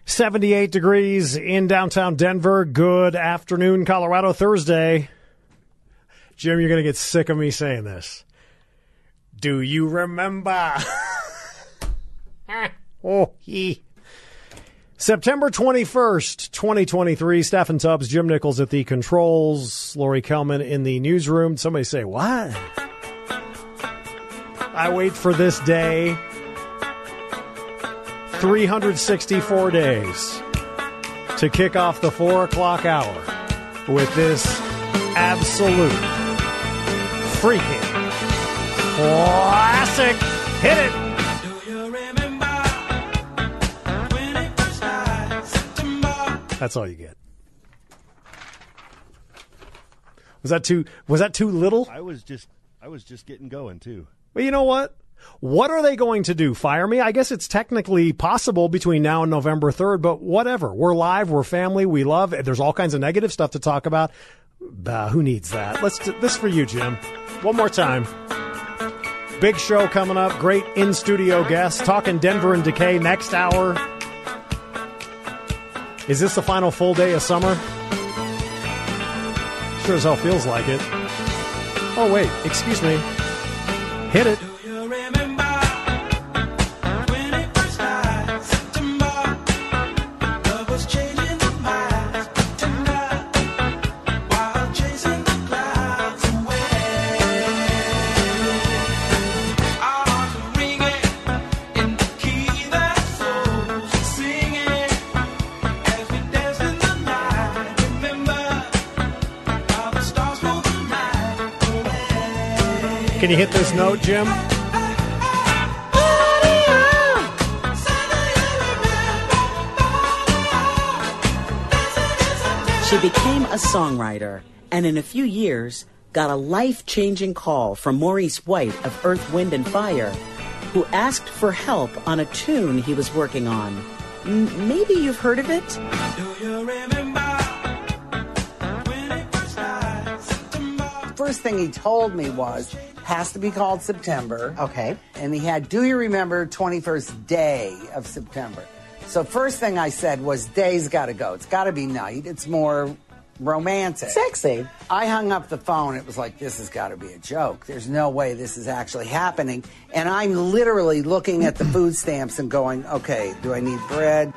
78 degrees in downtown Denver. Good afternoon, Colorado. Thursday. Jim, you're going to get sick of me saying this. Do you remember? September 21st, 2023. Stephen Tubbs, Jim Nichols at the controls, Lori Kelman in the newsroom. Somebody say, what? I wait for this day 364 days to kick off the 4 o'clock hour with this absolute freaking classic. Hit it. That's all you get. Was that too little? I was just getting going too. Well, you know what? What are they going to do? Fire me? I guess it's technically possible between now and November 3rd, but whatever. We're live. We're family. We love. There's all kinds of negative stuff to talk about. Who needs that? Let's do this for you, Jim. One more time. Big show coming up. Great in-studio guests. Talking Denver and Decay next hour. Is this the final full day of summer? Sure as hell feels like it. Oh, wait. Excuse me. Hit it. Can you hit this note, Jim? She became a songwriter, and in a few years, got a life-changing call from Maurice White of Earth, Wind and Fire, who asked for help on a tune he was working on. Maybe you've heard of it? Do you remember when it was nice? First thing he told me was, has to be called September. Okay. And he had, do you remember 21st day of September? So first thing I said was, day's got to go. It's got to be night. It's more romantic. Sexy. I hung up the phone. It was like, this has got to be a joke. There's no way this is actually happening. And I'm literally looking at the food stamps and going, okay, do I need bread?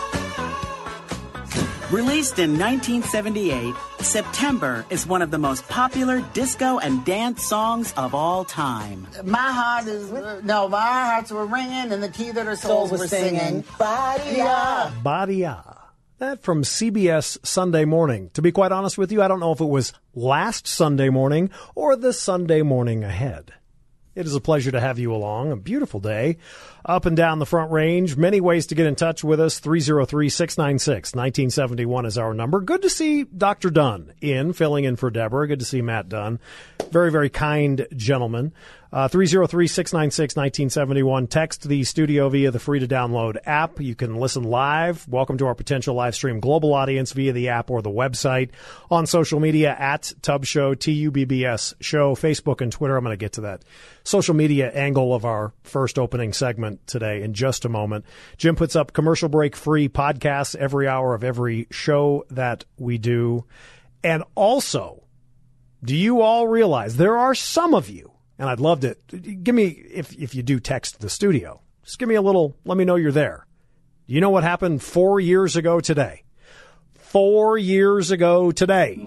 Released in 1978, September is one of the most popular disco and dance songs of all time. My hearts were ringing and the key that our souls were singing. Badia. Badia. That from CBS Sunday Morning. To be quite honest with you, I don't know if it was last Sunday morning or the Sunday morning ahead. It is a pleasure to have you along. A beautiful day up and down the Front Range. Many ways to get in touch with us. 303-696-1971 is our number. Good to see Dr. Dunn filling in for Deborah. Good to see Matt Dunn. Very, very kind gentleman. 303-696-1971. Text the studio via the free-to-download app. You can listen live. Welcome to our potential live stream global audience via the app or the website. On social media at Tubbs Show, TUBBS Show, Facebook and Twitter. I'm going to get to that social media angle of our first opening segment today in just a moment. Jim puts up commercial break-free podcasts every hour of every show that we do. And also, do you all realize there are some of you, and I'd love to, give me, if you do text the studio, just give me a little, let me know you're there. You know what happened 4 years ago today? 4 years ago today.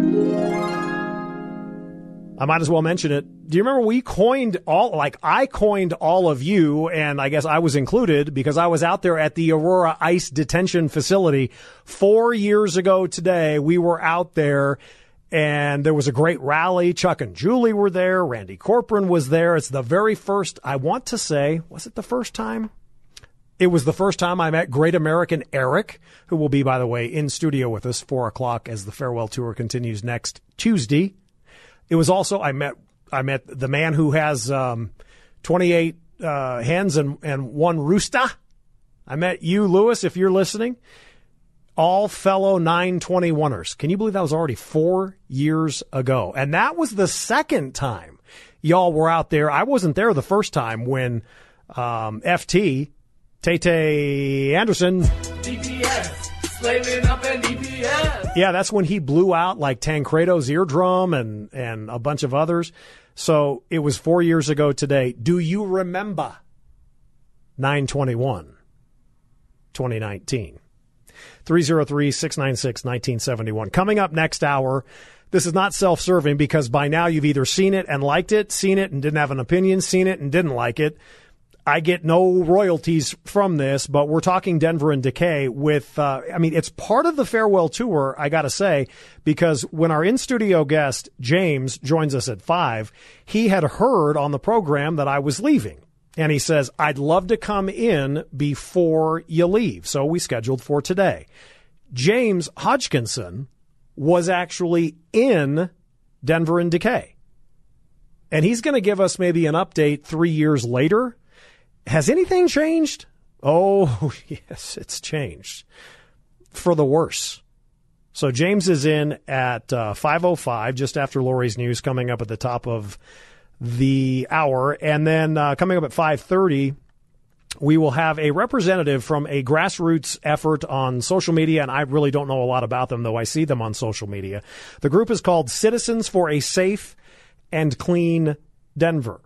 I might as well mention it. Do you remember I coined all of you, and I guess I was included because I was out there at the Aurora Ice Detention Facility 4 years ago today. We were out there. And there was a great rally. Chuck and Julie were there. Randy Corcoran was there. It's the very first, I want to say, was it the first time? It was the first time I met Great American Eric, who will be, by the way, in studio with us 4 o'clock as the farewell tour continues next Tuesday. It was also, I met the man who has 28 hens and one rooster. I met you, Lewis, if you're listening. All fellow 921ers. Can you believe that was already 4 years ago? And that was the second time y'all were out there. I wasn't there the first time when FT, Tate Anderson, EPS. Slaving up an EPS. Yeah, that's when he blew out like Tancredo's eardrum and a bunch of others. So it was 4 years ago today. Do you remember 9/21/2019? 303-696-1971. Coming up next hour, this is not self-serving because by now you've either seen it and liked it, seen it and didn't have an opinion, seen it and didn't like it. I get no royalties from this, but we're talking Denver and Decay with, it's part of the farewell tour, I got to say, because when our in-studio guest, James, joins us at 5, he had heard on the program that I was leaving. And he says, I'd love to come in before you leave. So we scheduled for today. James Hodgkinson was actually in Denver and Decay. And he's going to give us maybe an update 3 years later. Has anything changed? Oh, yes, it's changed for the worse. So James is in at 5:05, just after Lori's News, coming up at the top of the hour. And then coming up at 5:30, we will have a representative from a grassroots effort on social media, and I really don't know a lot about them, though I see them on social media. The group is called Citizens for a Safe and Clean Denver.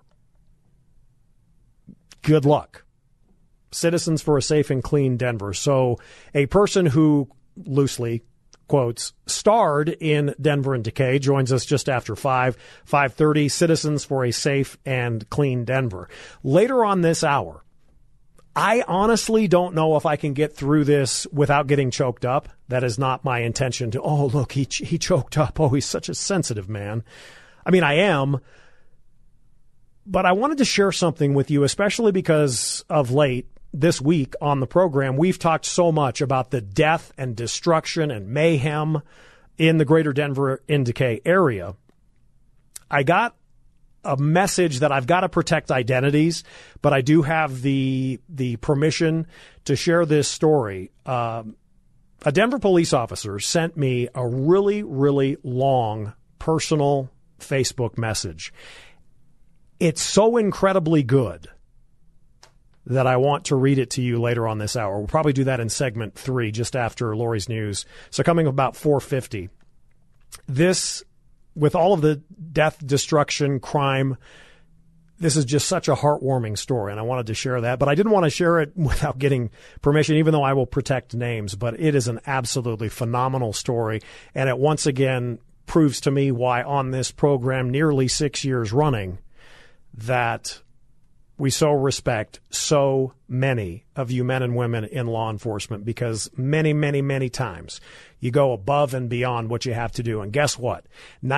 Good luck. Citizens for a Safe and Clean Denver. So a person who, loosely quotes, starred in Denver and Decay joins us just after 5:30. Citizens for a Safe and Clean Denver. Later on this hour, I honestly don't know if I can get through this without getting choked up. That is not my intention to, oh, look, he choked up. Oh, he's such a sensitive man. I mean, I am. But I wanted to share something with you, especially because of late this week on the program, we've talked so much about the death and destruction and mayhem in the greater Denver and Decay area. I got a message that I've got to protect identities, but I do have the permission to share this story. A Denver police officer sent me a really, really long personal Facebook message. It's so incredibly good that I want to read it to you later on this hour. We'll probably do that in segment 3, just after Lori's News. So coming about 4:50. This, with all of the death, destruction, crime, this is just such a heartwarming story, and I wanted to share that. But I didn't want to share it without getting permission, even though I will protect names. But it is an absolutely phenomenal story, and it once again proves to me why on this program, nearly 6 years running, that we so respect so many of you men and women in law enforcement, because many, many, many times you go above and beyond what you have to do. And guess what?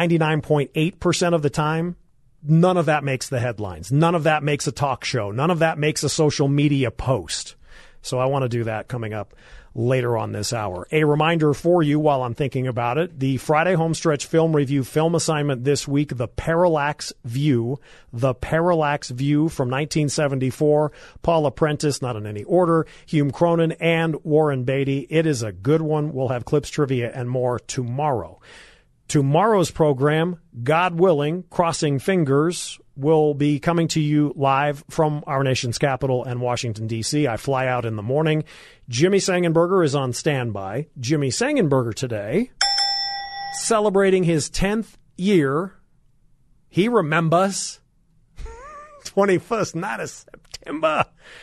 99.8% of the time, none of that makes the headlines. None of that makes a talk show. None of that makes a social media post. So I want to do that coming up later on this hour. A reminder for you while I'm thinking about it, the Friday Homestretch Film Review film assignment this week, The Parallax View. The Parallax View from 1974. Paula Prentice, not in any order, Hume Cronin, and Warren Beatty. It is a good one. We'll have clips, trivia, and more tomorrow. Tomorrow's program, God willing, crossing fingers, will be coming to you live from our nation's capital and Washington, D.C. I fly out in the morning. Jimmy Sangenberger is on standby. Jimmy Sangenberger today, celebrating his 10th year. He remembers 21st night of September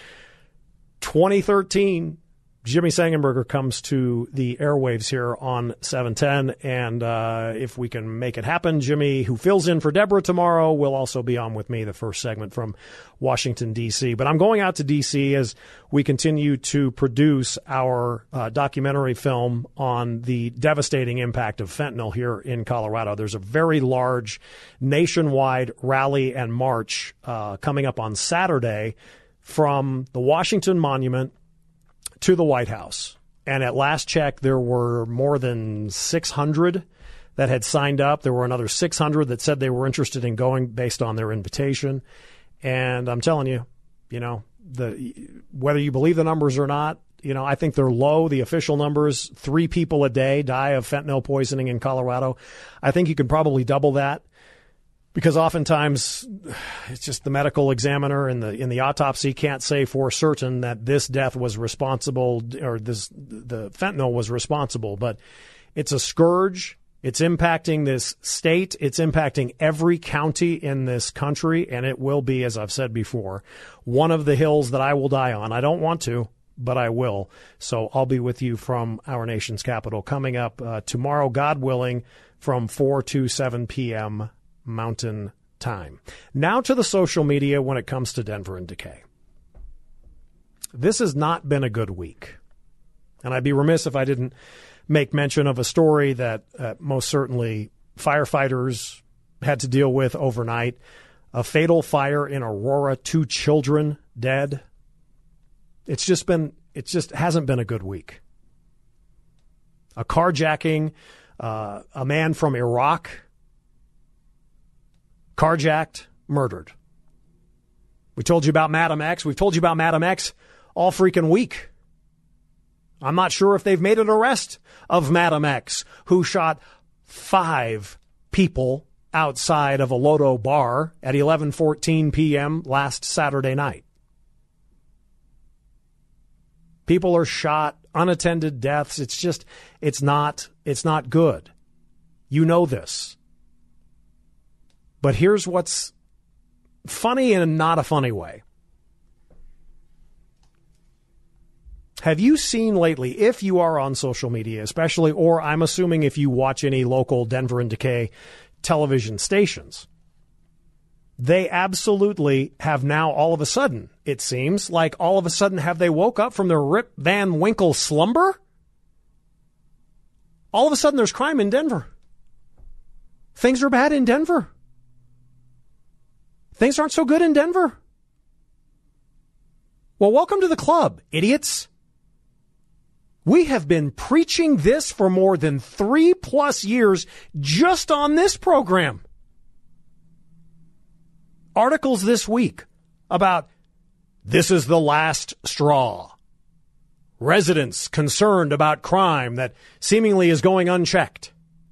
2013. Jimmy Sangenberger comes to the airwaves here on 710, and if we can make it happen, Jimmy, who fills in for Deborah tomorrow, will also be on with me the first segment from Washington, D.C. But I'm going out to D.C. as we continue to produce our documentary film on the devastating impact of fentanyl here in Colorado. There's a very large nationwide rally and march coming up on Saturday from the Washington Monument to the White House. And at last check, there were more than 600 that had signed up. There were another 600 that said they were interested in going based on their invitation. And I'm telling you, whether you believe the numbers or not, I think they're low. The official numbers, 3 people a day die of fentanyl poisoning in Colorado. I think you can probably double that. because oftentimes it's just the medical examiner in the autopsy can't say for certain that this death was responsible or the fentanyl was responsible. But it's a scourge. It's impacting this state. It's impacting every county in this country, and it will be, as I've said before, one of the hills that I will die on. I don't want to, but I will. So I'll be with you from our nation's capital coming up tomorrow, God willing, from 4 to 7 p.m. Mountain Time. Now to the social media when it comes to Denver and Decay. This has not been a good week. And I'd be remiss if I didn't make mention of a story that most certainly firefighters had to deal with overnight. A fatal fire in Aurora, 2 children dead. It just hasn't been a good week. A carjacking, a man from Iraq, carjacked, murdered. We told you about Madam X. We've told you about Madam X all freaking week. I'm not sure if they've made an arrest of Madam X, who shot 5 people outside of a Lodo bar at 11:14 p.m. last Saturday night. People are shot, unattended deaths. It's not good. You know this. But here's what's funny in not a funny way. Have you seen lately, if you are on social media especially, or I'm assuming if you watch any local Denver and Decay television stations, they absolutely have now all of a sudden, it seems, like all of a sudden have they woke up from their Rip Van Winkle slumber? All of a sudden there's crime in Denver. Things are bad in Denver. Things aren't so good in Denver. Well, welcome to the club, idiots. We have been preaching this for more than 3+ years just on this program. Articles this week about this is the last straw. Residents concerned about crime that seemingly is going unchecked.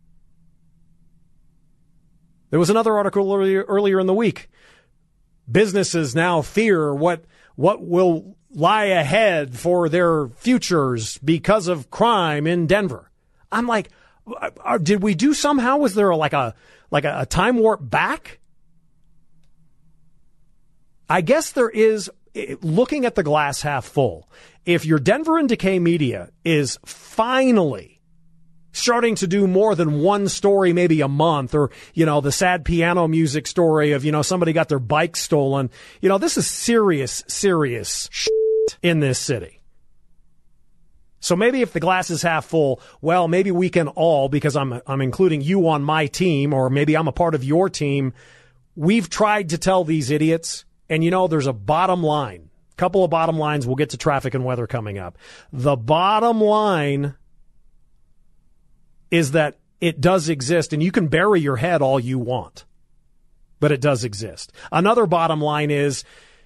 There was another article earlier in the week. Businesses now fear what will lie ahead for their futures because of crime in Denver. I'm like, did we do somehow? Was there like a time warp back? I guess there is, looking at the glass half full. If your Denver and Decay media is finally starting to do more than one story maybe a month, or, the sad piano music story of, somebody got their bike stolen. This is serious shit in this city. So maybe if the glass is half full, well, maybe we can all, because I'm including you on my team, or maybe I'm a part of your team. We've tried to tell these idiots, and there's a bottom line. A couple of bottom lines. We'll get to traffic and weather coming up. The bottom line is that it does exist, and you can bury your head all you want, but it does exist. Another bottom line is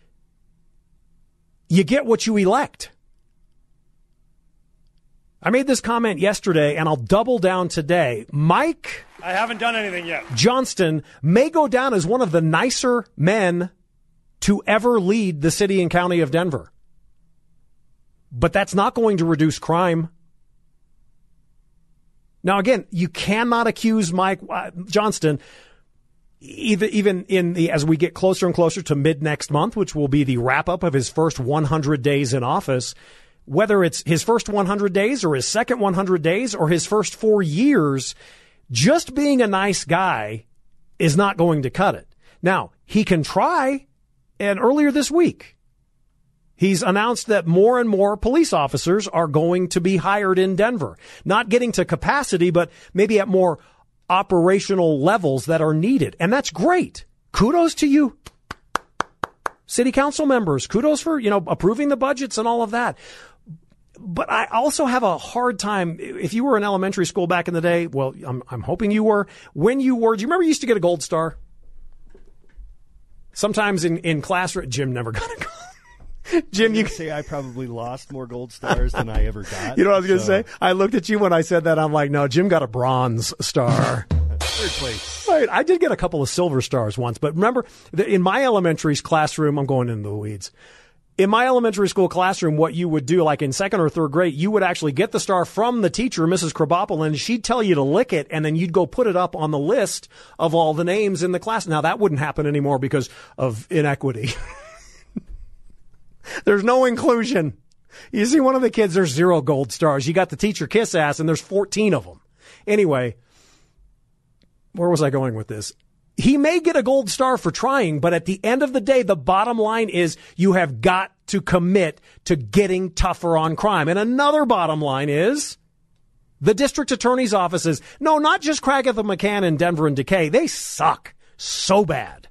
you get what you elect. I made this comment yesterday, and I'll double down today. Mike, I haven't done anything yet. Johnston may go down as one of the nicer men to ever lead the city and county of Denver. But that's not going to reduce crime. Now, again, you cannot accuse Mike Johnston, even as we get closer and closer to mid next month, which will be the wrap up of his first 100 days in office, whether it's his first 100 days or his second 100 days or his first 4 years, just being a nice guy is not going to cut it. Now, he can try, and earlier this week, he's announced that more and more police officers are going to be hired in Denver. Not getting to capacity, but maybe at more operational levels that are needed. And that's great. Kudos to you, city council members. Kudos for, approving the budgets and all of that. But I also have a hard time, if you were in elementary school back in the day, well, I'm hoping you were. When you were, do you remember you used to get a gold star? Sometimes in class, Jim never got a gold. Jim, you say I probably lost more gold stars than I ever got. You know what I was going to say? I looked at you when I said that. I'm like, no, Jim got a bronze star. There place. Right. I did get a couple of silver stars once, but remember, in my elementary classroom, I'm going into the weeds. In my elementary school classroom, what you would do, like in second or third grade, you would actually get the star from the teacher, Mrs. Krabappel, and she'd tell you to lick it, and then you'd go put it up on the list of all the names in the class. Now, that wouldn't happen anymore because of inequity. There's no inclusion. You see one of the kids, there's 0 gold stars. You got the teacher kiss ass, and there's 14 of them. Anyway, where was I going with this? He may get a gold star for trying, but at the end of the day, the bottom line is you have got to commit to getting tougher on crime. And another bottom line is the district attorney's offices. No, not just Cragath and McCann in Denver and Decay. They suck so bad.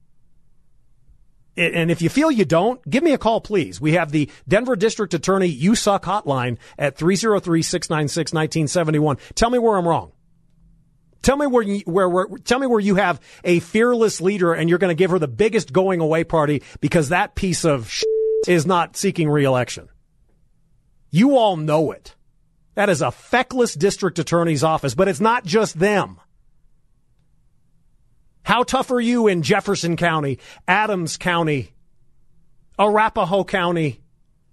And if you feel you don't, give me a call, please. We have the Denver District Attorney You Suck hotline at 303-696-1971. Tell me where I'm wrong. Tell me where you have a fearless leader and you're going to give her the biggest going away party because that piece of shit is not seeking re-election. You all know it. That is a feckless district attorney's office, but it's not just them. How tough are you in Jefferson County, Adams County, Arapahoe County,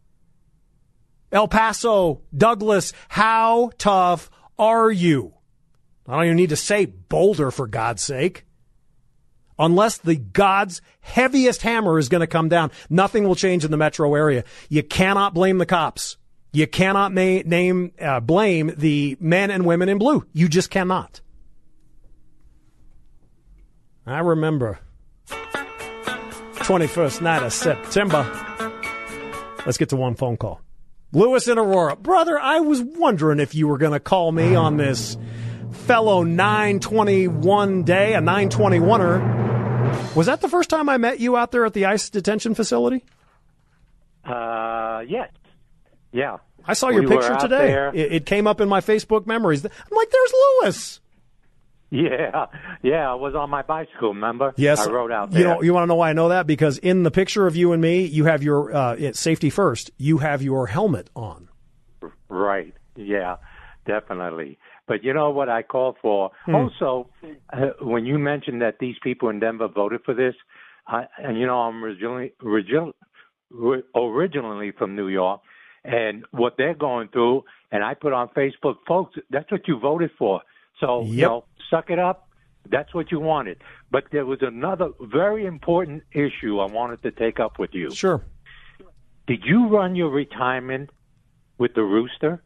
El Paso, Douglas? How tough are you? I don't even need to say Boulder, for God's sake. Unless the God's heaviest hammer is going to come down, nothing will change in the metro area. You cannot blame the cops. You cannot blame the men and women in blue. You just cannot. I remember 21st night of September. Let's get to one phone call. Lewis in Aurora. Brother, I was wondering if you were going to call me on this fellow 921 day, a 921er. Was that the first time I met you out there at the ICE detention facility? Yes. Yeah. I saw your picture today. It came up in my Facebook memories. I'm like, there's Lewis. Yeah. I was on my bicycle, remember? Yes. I rode out there. You want to know why I know that? Because in the picture of you and me, you have your safety first. You have your helmet on. Right. Yeah, definitely. But you know what I called for? Also, when you mentioned that these people in Denver voted for this, and I'm originally from New York, and what they're going through, and I put on Facebook, folks, that's what you voted for. So, suck it up. That's what you wanted. But there was another very important issue I wanted to take up with you. Sure. Did you run your retirement with the rooster?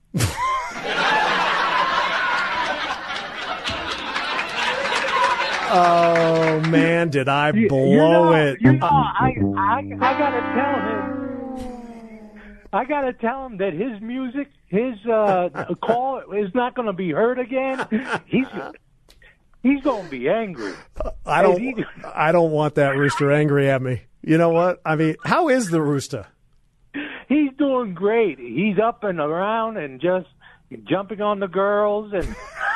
Oh, man, did I blow it. I got to tell him that his music, his call is not going to be heard again. He's going to be angry. I don't want that rooster angry at me. You know what? I mean, how is the rooster? He's doing great. He's up and around and just jumping on the girls and...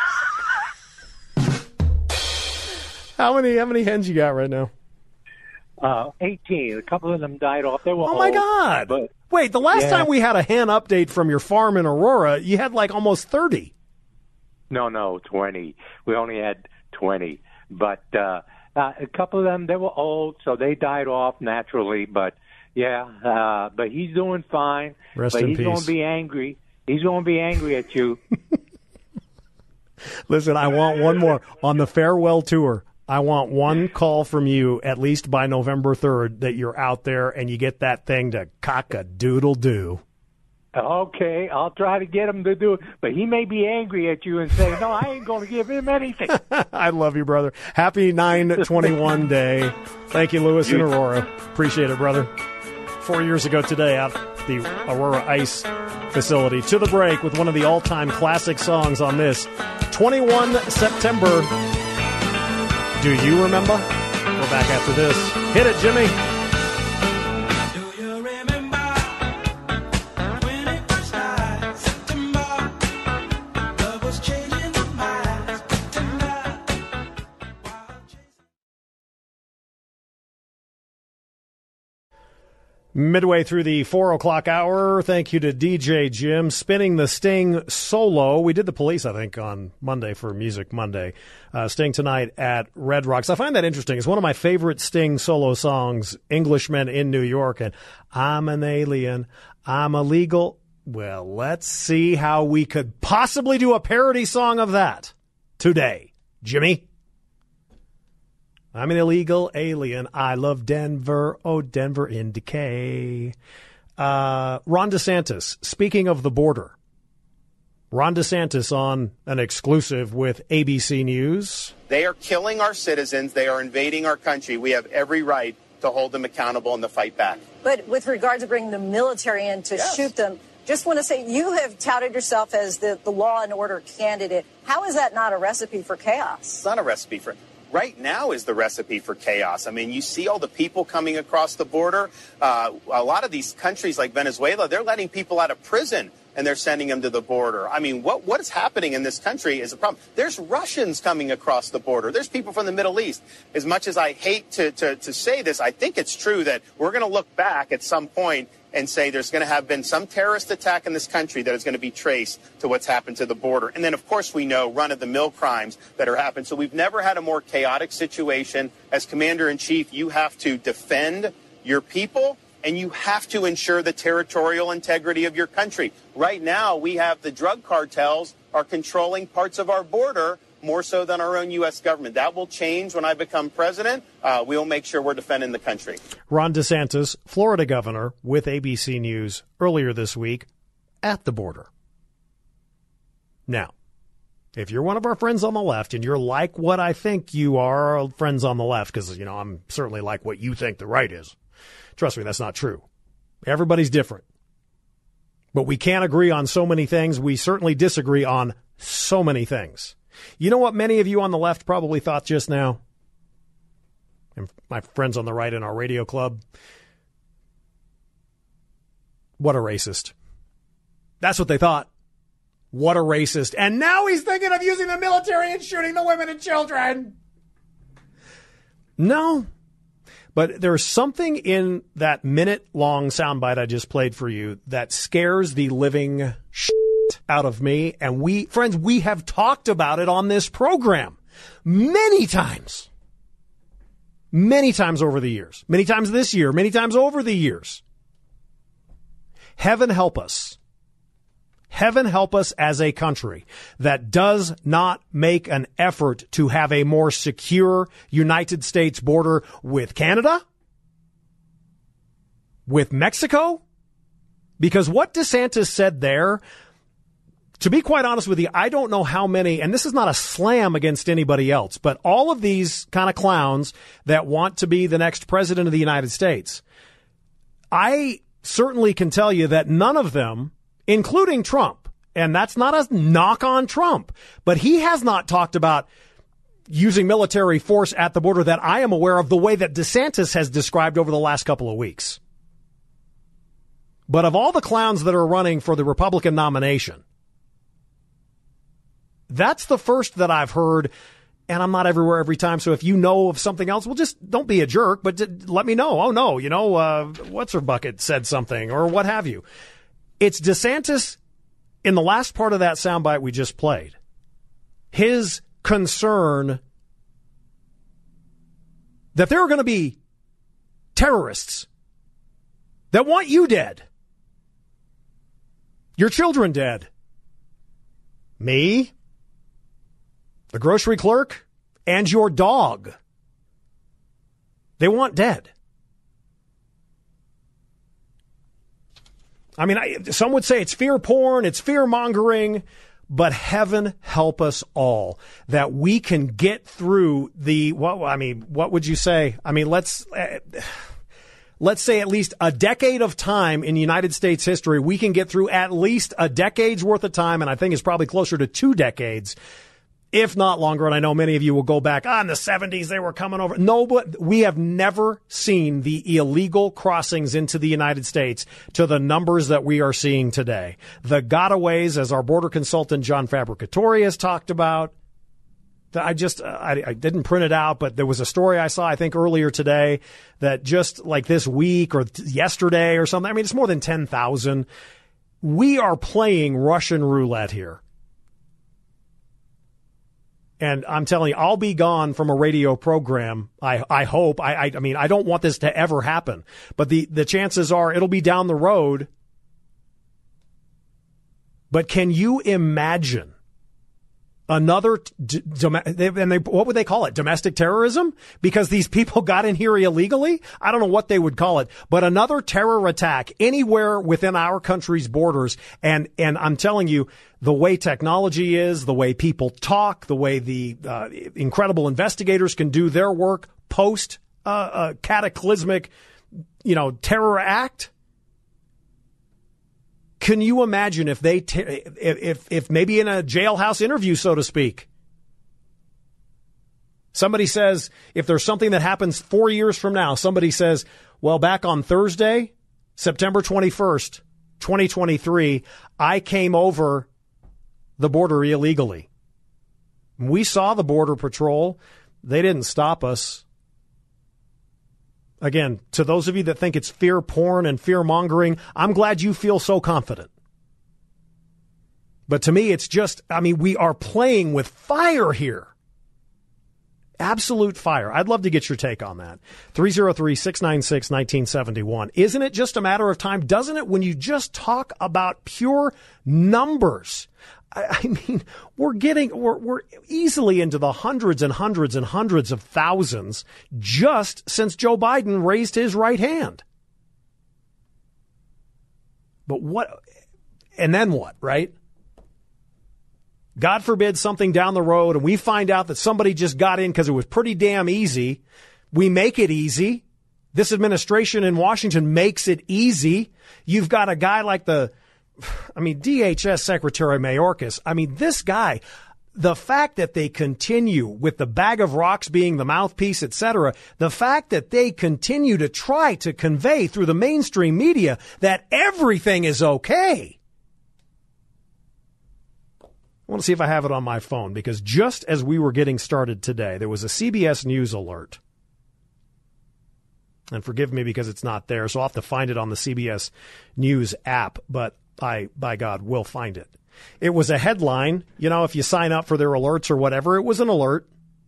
How many hens you got right now? 18. A couple of them died off. They were Oh, my God. But, wait, the last time we had a hen update from your farm in Aurora, you had like almost 30. No, 20. We only had 20. But a couple of them, they were old, so they died off naturally. But, but he's doing fine. Rest but in he's peace. going to be angry. He's going to be angry at you. Listen, I want one more. On the farewell tour, I want one call from you at least by November 3rd that you're out there and you get that thing to cock-a-doodle-doo. Okay, I'll try to get him to do it, but he may be angry at you and say, no, I ain't going to give him anything. I love you, brother. Happy 9/21 day. Thank you, Lewis in Aurora. Appreciate it, brother. 4 years ago today out at the Aurora ICE facility. To the break with one of the all-time classic songs on this. 21 September. Do you remember? We're back after this. Hit it, Jimmy. Midway through the 4 o'clock hour, thank you to DJ Jim spinning the Sting solo. We did the Police, I think, on Monday for Music Monday. Sting tonight at Red Rocks. I find that interesting. It's one of my favorite Sting solo songs, Englishmen in New York, and I'm an alien, I'm illegal. Well, let's see how we could possibly do a parody song of that today. Jimmy? I'm an illegal alien. I love Denver. Oh, Denver in decay. Ron DeSantis, speaking of the border. Ron DeSantis on an exclusive with ABC News. They are killing our citizens. They are invading our country. We have every right to hold them accountable and to fight back. But with regard to bringing the military in to shoot them, just want to say you have touted yourself as the law and order candidate. How is that not a recipe for chaos? It's not a recipe for right now is the recipe for chaos. I mean, you see all the people coming across the border. A lot of these countries like Venezuela, they're letting people out of prison and they're sending them to the border. I mean, what is happening in this country is a problem. There's Russians coming across the border. There's people from the Middle East. As much as I hate to say this, I think it's true that we're going to look back at some point and say there's going to have been some terrorist attack in this country that is going to be traced to what's happened to the border. And then, of course, we know run-of-the-mill crimes that are happening. So we've never had a more chaotic situation. As Commander-in-Chief, you have to defend your people, and you have to ensure the territorial integrity of your country. Right now, we have the drug cartels are controlling parts of our border more so than our own U.S. government. That will change when I become president. We'll make sure we're defending the country. Ron DeSantis, Florida governor, with ABC News earlier this week at the border. Now, if you're one of our friends on the left and you're like what I think you are, friends on the left, because, you know, I'm certainly like what you think the right is. Trust me, that's not true. Everybody's different. But we can't agree on so many things. We certainly disagree on so many things. You know what many of you on the left probably thought just now? And my friends on the right in our radio club. What a racist. That's what they thought. What a racist. And now he's thinking of using the military and shooting the women and children. No. But there's something in that minute-long soundbite I just played for you that scares the living shit out of me. And we have talked about it on this program many times over the years, many times this year, many times over the years. Heaven help us. Heaven help us as a country that does not make an effort to have a more secure United States border with Canada, with Mexico, because what DeSantis said there, to be quite honest with you, I don't know how many, and this is not a slam against anybody else, but all of these kind of clowns that want to be the next president of the United States, I certainly can tell you that none of them, including Trump, and that's not a knock on Trump, but he has not talked about using military force at the border that I am aware of the way that DeSantis has described over the last couple of weeks. But of all the clowns that are running for the Republican nomination, that's the first that I've heard, and I'm not everywhere every time, so if you know of something else, well, just don't be a jerk, but let me know. Oh, no, what's her bucket said something, or what have you. It's DeSantis in the last part of that soundbite we just played. His concern that there are going to be terrorists that want you dead, your children dead, me, the grocery clerk, and your dog. They want dead. I mean, some would say it's fear porn, it's fear mongering, but heaven help us all that we can get through what would you say? I mean, let's say at least a decade of time in United States history. We can get through at least a decade's worth of time, and I think it's probably closer to 2 decades, if not longer. And I know many of you will go back, in the 70s they were coming over. No, but we have never seen the illegal crossings into the United States to the numbers that we are seeing today. The gotaways, as our border consultant John Fabricatore has talked about, I didn't print it out, but there was a story I saw, I think, earlier today that just like this week or yesterday or something, I mean, it's more than 10,000. We are playing Russian roulette here. And I'm telling you, I'll be gone from a radio program. I hope. I mean, I don't want this to ever happen, but the chances are it'll be down the road. But can you imagine another, what would they call it? Domestic terrorism? Because these people got in here illegally? I don't know what they would call it, but another terror attack anywhere within our country's borders. And I'm telling you, the way technology is, the way people talk, the way the incredible investigators can do their work post cataclysmic, terror act. Can you imagine if they, if maybe in a jailhouse interview, so to speak, somebody says, if there's something that happens 4 years from now, somebody says, well, back on Thursday, September 21st, 2023, I came over the border illegally. We saw the Border Patrol. They didn't stop us. Again, to those of you that think it's fear porn and fear mongering, I'm glad you feel so confident. But to me, it's just, we are playing with fire here. Absolute fire. I'd love to get your take on that. 303-696-1971. Isn't it just a matter of time? Doesn't it, when you just talk about pure numbers? We're easily into the hundreds and hundreds and hundreds of thousands just since Joe Biden raised his right hand. But what, and then what, right? God forbid something down the road and we find out that somebody just got in because it was pretty damn easy. We make it easy. This administration in Washington makes it easy. You've got a guy like DHS Secretary Mayorkas. This guy, the fact that they continue with the bag of rocks being the mouthpiece, etc., the fact that they continue to try to convey through the mainstream media that everything is okay. I want to see if I have it on my phone, because just as we were getting started today, there was a CBS News alert. And forgive me because it's not there, so I'll have to find it on the CBS News app, but I, by God, will find it. It was a headline. If you sign up for their alerts or whatever, it was an alert.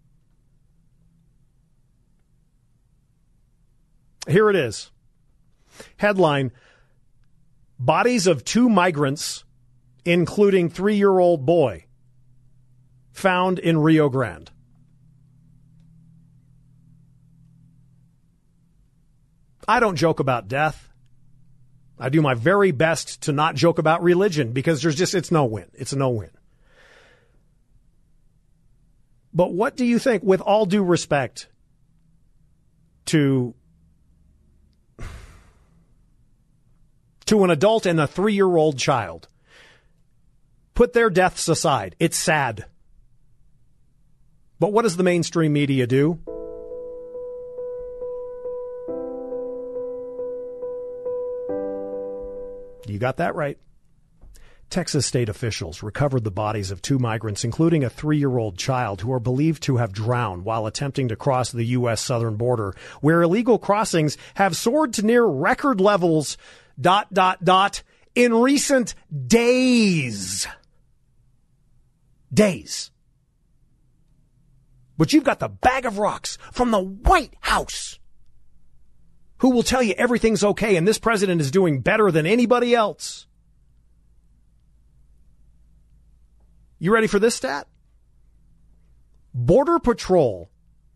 Here it is. Headline: bodies of 2 migrants, including 3-year-old boy, found in Rio Grande. I don't joke about death. I do my very best to not joke about religion because it's no win. It's a no win. But what do you think, with all due respect to an adult and a 3-year-old child? Put their deaths aside. It's sad. But what does the mainstream media do? You got that right. Texas state officials recovered the bodies of 2 migrants, including a 3-year-old child, who are believed to have drowned while attempting to cross the U.S. southern border, where illegal crossings have soared to near record levels, in recent days. But you've got the bag of rocks from the White House, who will tell you everything's okay and this president is doing better than anybody else. You ready for this stat? Border Patrol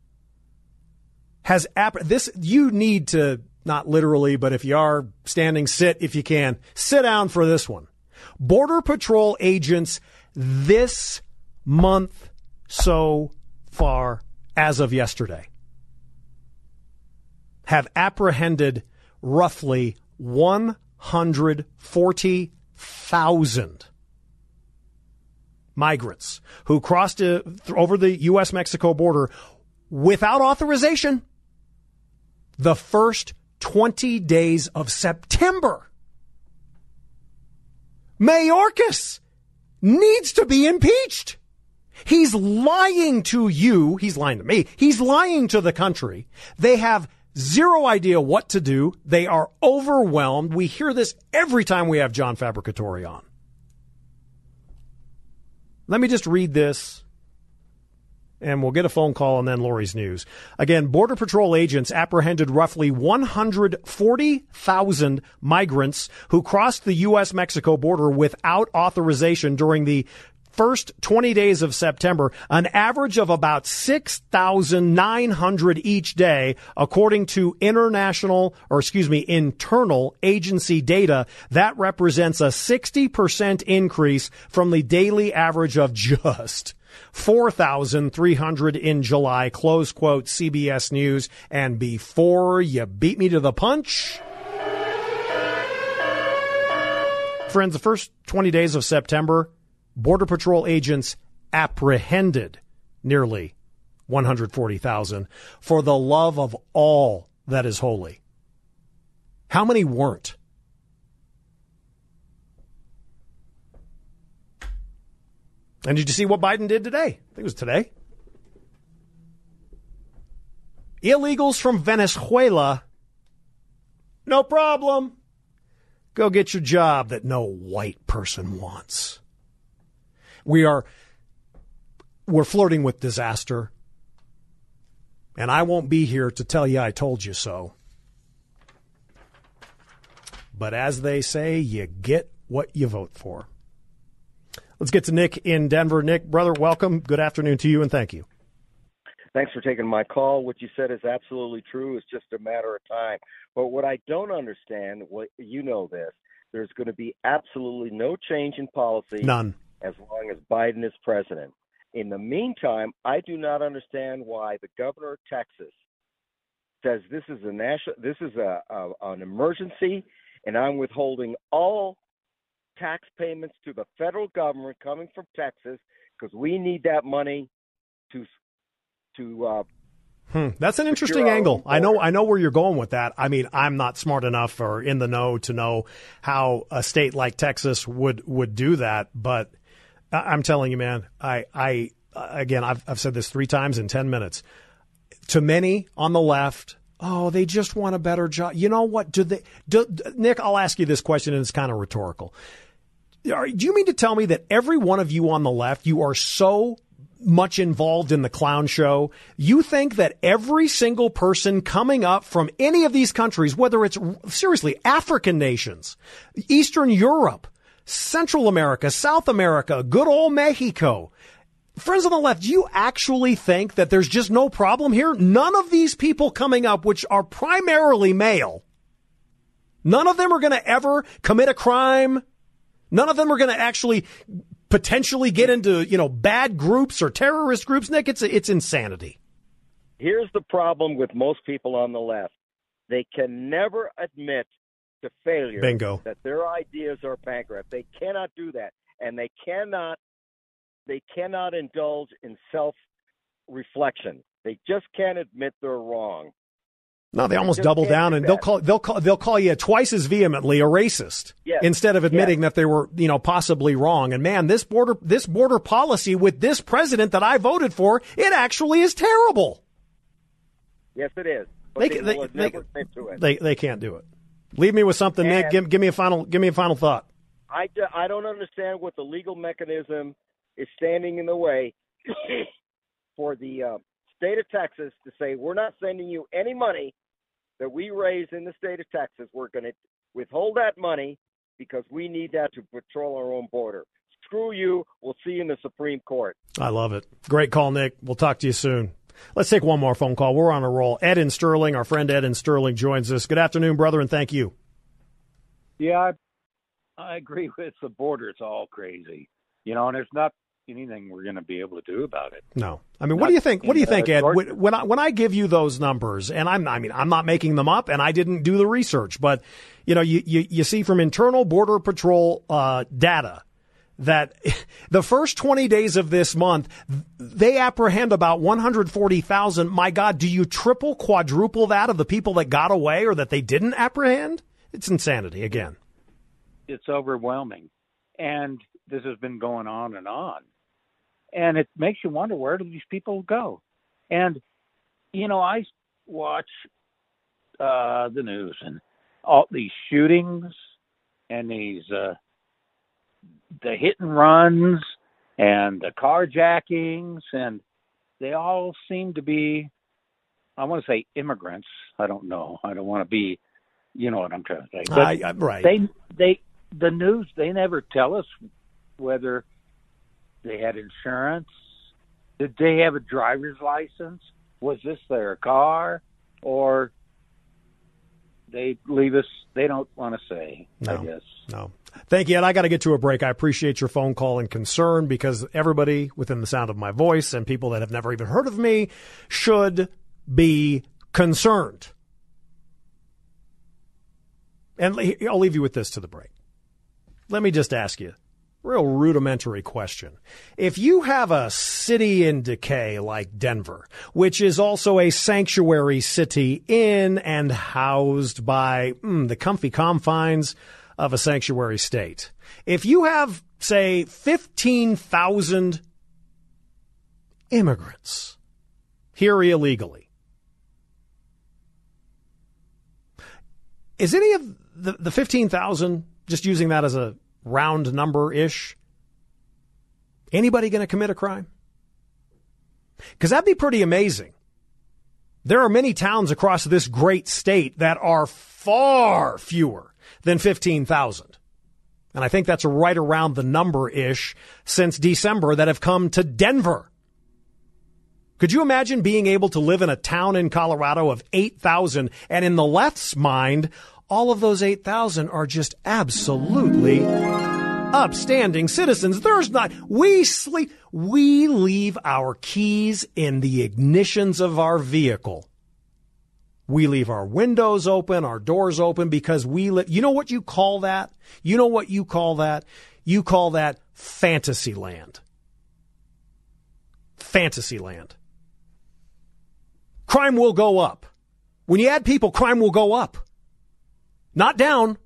has you need to, not literally, but if you are standing, sit if you can. Sit down for this one. Border Patrol agents this month so far, as of yesterday, have apprehended roughly 140,000 migrants who crossed over the U.S.-Mexico border without authorization the first 20 days of September. Mayorkas needs to be impeached. He's lying to you. He's lying to me. He's lying to the country. They have zero idea what to do. They are overwhelmed. We hear this every time we have John Fabricatore on. Let me just read this, and we'll get a phone call and then Lori's news. Again, Border Patrol agents apprehended roughly 140,000 migrants who crossed the U.S.-Mexico border without authorization during the first 20 days of September, an average of about 6,900 each day, according to internal agency data. That represents a 60% increase from the daily average of just 4,300 in July, close quote, CBS News. And before you beat me to the punch, friends, the first 20 days of September, Border Patrol agents apprehended nearly 140,000 for the love of all that is holy. How many weren't? And did you see what Biden did today? I think it was today. Illegals from Venezuela, no problem. Go get your job that no white person wants. We're flirting with disaster, and I won't be here to tell you I told you so. But as they say, you get what you vote for. Let's get to Nick in Denver. Nick, brother, welcome. Good afternoon to you, and thank you. Thanks for taking my call. What you said is absolutely true. It's just a matter of time. But what I don't understand, you know this, there's going to be absolutely no change in policy. None. As long as Biden is president. In the meantime, I do not understand why the governor of Texas says this is an emergency, and I'm withholding all tax payments to the federal government coming from Texas because we need that money to That's an interesting angle. I know where you're going with that. I mean, I'm not smart enough or in the know to know how a state like Texas would do that, but I'm telling you, man, I've said this 3 times in 10 minutes. To many on the left, they just want a better job. You know what? Nick, I'll ask you this question, and it's kind of rhetorical. Do you mean to tell me that every one of you on the left, you are so much involved in the clown show, you think that every single person coming up from any of these countries, whether it's seriously African nations, Eastern Europe, Central America, South America, good old Mexico. Friends on the left, do you actually think that there's just no problem here? None of these people coming up, which are primarily male, none of them are going to ever commit a crime. None of them are going to actually potentially get into, bad groups or terrorist groups. Nick, it's insanity. Here's the problem with most people on the left. They can never admit to failure. Bingo. That their ideas are bankrupt. They cannot do that, and they cannot indulge in self-reflection. They just can't admit they're wrong. No, they almost double down, and they'll call you twice as vehemently a racist, yes, instead of admitting that they were possibly wrong. And man, this border policy with this president that I voted for, it actually is terrible. Yes, it is. But they will never admit to it. They can't do it. Leave me with something, Nick. Give me a final thought. I don't understand what the legal mechanism is standing in the way for the state of Texas to say, we're not sending you any money that we raise in the state of Texas. We're going to withhold that money because we need that to patrol our own border. Screw you. We'll see you in the Supreme Court. I love it. Great call, Nick. We'll talk to you soon. Let's take one more phone call. We're on a roll. Ed in Sterling, our friend Ed in Sterling joins us. Good afternoon, brother, and thank you. Yeah, I agree with the border. It's all crazy. And there's not anything we're going to be able to do about it. No. I mean, what do you think? What do you think, Ed? When I give you those numbers, and I'm not making them up, and I didn't do the research, but you see from internal Border Patrol data that the first 20 days of this month, they apprehend about 140,000. My God, do you triple, quadruple that of the people that got away or that they didn't apprehend? It's insanity again. It's overwhelming. And this has been going on and on. And it makes you wonder, where do these people go? And, I watch the news and all these shootings and these the hit and runs and the carjackings, and they all seem to be, I want to say immigrants. I don't know. I don't want to be, you know what I'm trying to say. But right. The news, they never tell us whether they had insurance. Did they have a driver's license? Was this their car? Or they leave us, they don't want to say, I guess. No. Thank you, Ed. I got to get to a break. I appreciate your phone call and concern, because everybody within the sound of my voice and people that have never even heard of me should be concerned. And I'll leave you with this to the break. Let me just ask you a real rudimentary question. If you have a city in decay like Denver, which is also a sanctuary city in and housed by the comfy confines of a sanctuary state, if you have, say, 15,000 immigrants here illegally, is any of the 15,000, just using that as a round number-ish, anybody going to commit a crime? Because that'd be pretty amazing. There are many towns across this great state that are far fewer than 15,000. And I think that's right around the number-ish since December that have come to Denver. Could you imagine being able to live in a town in Colorado of 8,000, and in the left's mind, all of those 8,000 are just absolutely upstanding citizens? There's not. We leave our keys in the ignitions of our vehicle. We leave our windows open, our doors open, because we live. You know what you call that? You know what you call that? You call that fantasy land. Fantasy land. Crime will go up. When you add people, crime will go up. Not down.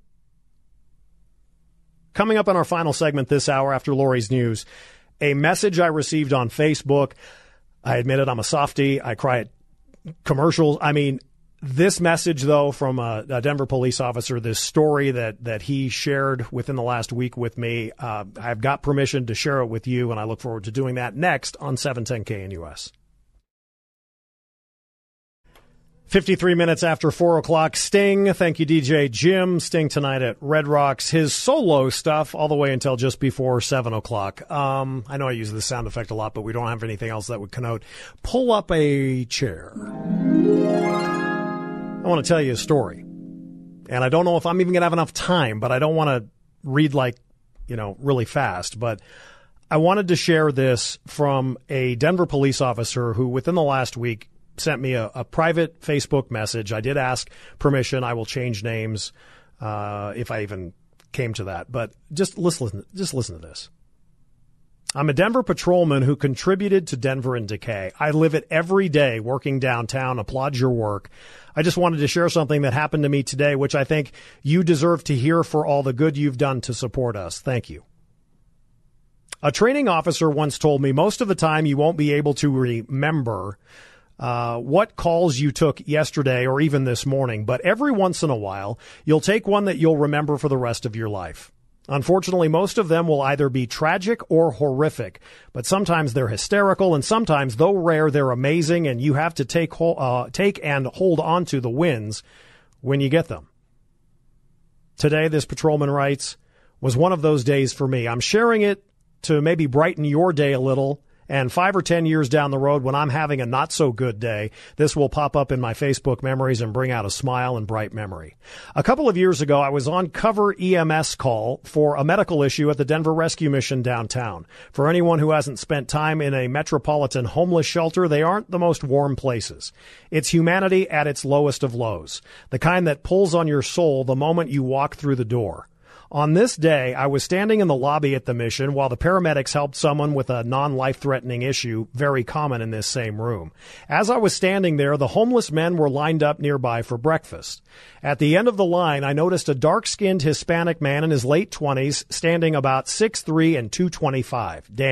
Coming up on our final segment this hour after Lori's news, a message I received on Facebook. I admit it, I'm a softie. I cry at commercials. I mean, this message, though, from a Denver police officer, this story that he shared within the last week with me, I've got permission to share it with you, and I look forward to doing that next on 710 KNUS. 53 minutes after 4 o'clock, Sting. Thank you, DJ Jim. Sting tonight at Red Rocks. His solo stuff all the way until just before 7 o'clock. I know I use this sound effect a lot, but we don't have anything else that would connote. Pull up a chair. I want to tell you a story. And I don't know if I'm even going to have enough time, but I don't want to read really fast. But I wanted to share this from a Denver police officer who within the last week sent me a private Facebook message. I did ask permission. I will change names if I even came to that. But just listen to this. I'm a Denver patrolman who contributed to Denver in Decay. I live it every day working downtown. Applaud your work. I just wanted to share something that happened to me today, which I think you deserve to hear for all the good you've done to support us. Thank you. A training officer once told me most of the time you won't be able to remember what calls you took yesterday or even this morning, but every once in a while, you'll take one that you'll remember for the rest of your life. Unfortunately, most of them will either be tragic or horrific, but sometimes they're hysterical, and sometimes, though rare, they're amazing, and you have to take and hold on to the wins when you get them. Today, this patrolman writes, was one of those days for me. I'm sharing it to maybe brighten your day a little. And 5 or 10 years down the road, when I'm having a not-so-good day, this will pop up in my Facebook memories and bring out a smile and bright memory. A couple of years ago, I was on cover EMS call for a medical issue at the Denver Rescue Mission downtown. For anyone who hasn't spent time in a metropolitan homeless shelter, they aren't the most warm places. It's humanity at its lowest of lows, the kind that pulls on your soul the moment you walk through the door. On this day, I was standing in the lobby at the mission while the paramedics helped someone with a non-life-threatening issue, very common in this same room. As I was standing there, the homeless men were lined up nearby for breakfast. At the end of the line, I noticed a dark-skinned Hispanic man in his late 20s standing about 6'3" and 225. Damn.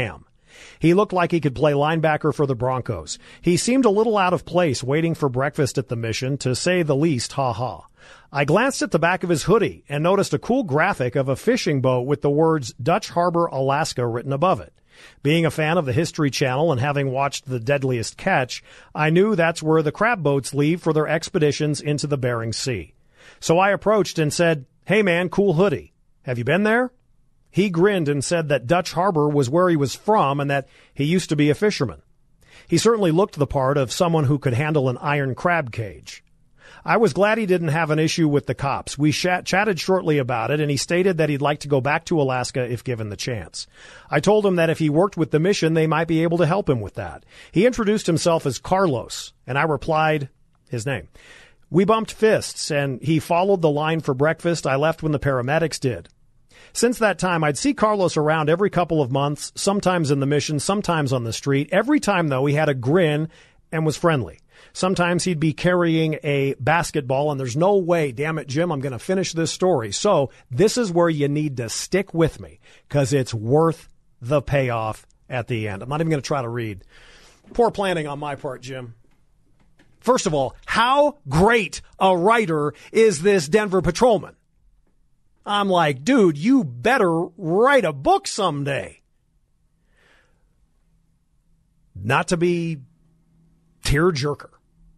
He looked like he could play linebacker for the Broncos. He seemed a little out of place waiting for breakfast at the Mission, to say the least, ha-ha. I glanced at the back of his hoodie and noticed a cool graphic of a fishing boat with the words Dutch Harbor, Alaska written above it. Being a fan of the History Channel and having watched The Deadliest Catch, I knew that's where the crab boats leave for their expeditions into the Bering Sea. So I approached and said, "Hey man, cool hoodie. Have you been there?" He grinned and said that Dutch Harbor was where he was from and that he used to be a fisherman. He certainly looked the part of someone who could handle an iron crab cage. I was glad he didn't have an issue with the cops. We chatted shortly about it, and he stated that he'd like to go back to Alaska if given the chance. I told him that if he worked with the Mission, they might be able to help him with that. He introduced himself as Carlos, and I replied his name. We bumped fists, and he followed the line for breakfast. I left when the paramedics did. Since that time, I'd see Carlos around every couple of months, sometimes in the Mission, sometimes on the street. Every time, though, he had a grin and was friendly. Sometimes he'd be carrying a basketball, and there's no way, damn it, Jim, I'm going to finish this story. So this is where you need to stick with me, because it's worth the payoff at the end. I'm not even going to try to read. Poor planning on my part, Jim. First of all, how great a writer is this Denver patrolman? I'm like, dude, you better write a book someday. Not to be tear-jerker.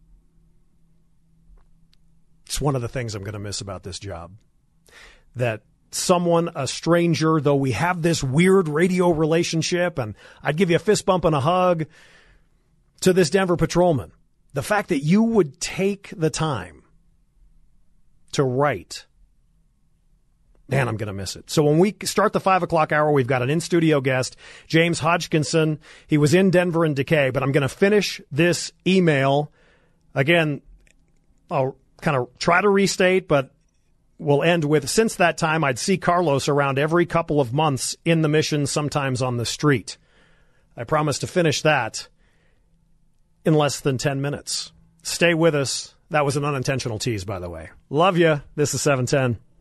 It's one of the things I'm going to miss about this job. That someone, a stranger, though we have this weird radio relationship, and I'd give you a fist bump and a hug, to this Denver patrolman. The fact that you would take the time to write, man, I'm going to miss it. So when we start the 5 o'clock hour, we've got an in-studio guest, James Hodgkinson. He was in Denver and Decay, but I'm going to finish this email. Again, I'll kind of try to restate, but we'll end with, since that time, I'd see Carlos around every couple of months in the Mission, sometimes on the street. I promise to finish that in less than 10 minutes. Stay with us. That was an unintentional tease, by the way. Love you. This is 710.